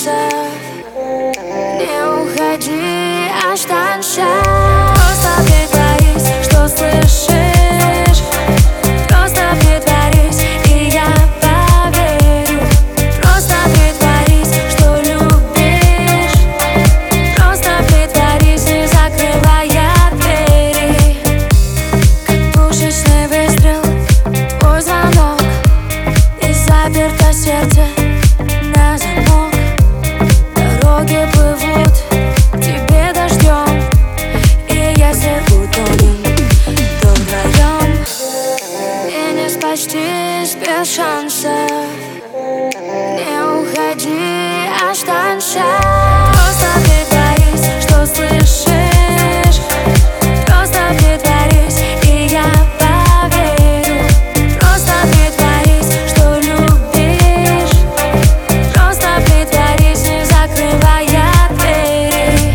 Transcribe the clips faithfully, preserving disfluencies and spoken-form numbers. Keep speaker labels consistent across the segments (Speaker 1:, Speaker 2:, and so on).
Speaker 1: шансов. Не уходи, останься. Просто притворись, что слышишь. Просто притворись, и я поверю. Просто притворись, что любишь. Просто притворись, не закрывая двери. Как пушечный выстрел, твой звонок, и заперто сердце на замок. Дороги плывут к тебе дождем, и если утонем, то вдвоем. И не спастись без шансов. Не уходи, останься. Просто притворись, что слышишь. Просто притворись, и я поверю. Просто притворись, что любишь. Просто притворись, не закрывая двери.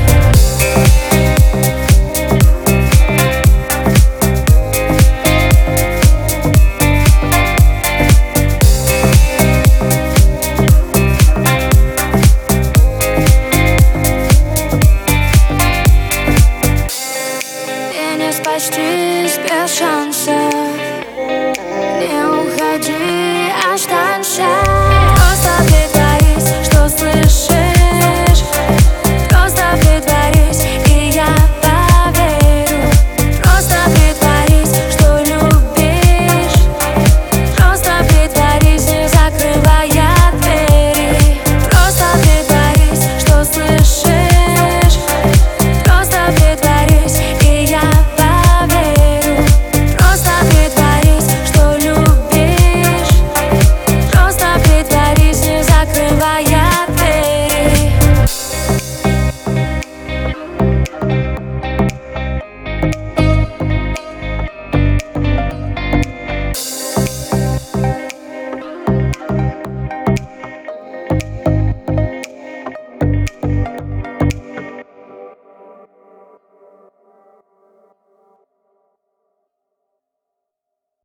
Speaker 1: И не спастись без шансов. Не уходи, останься. Просто притворись, что слышишь.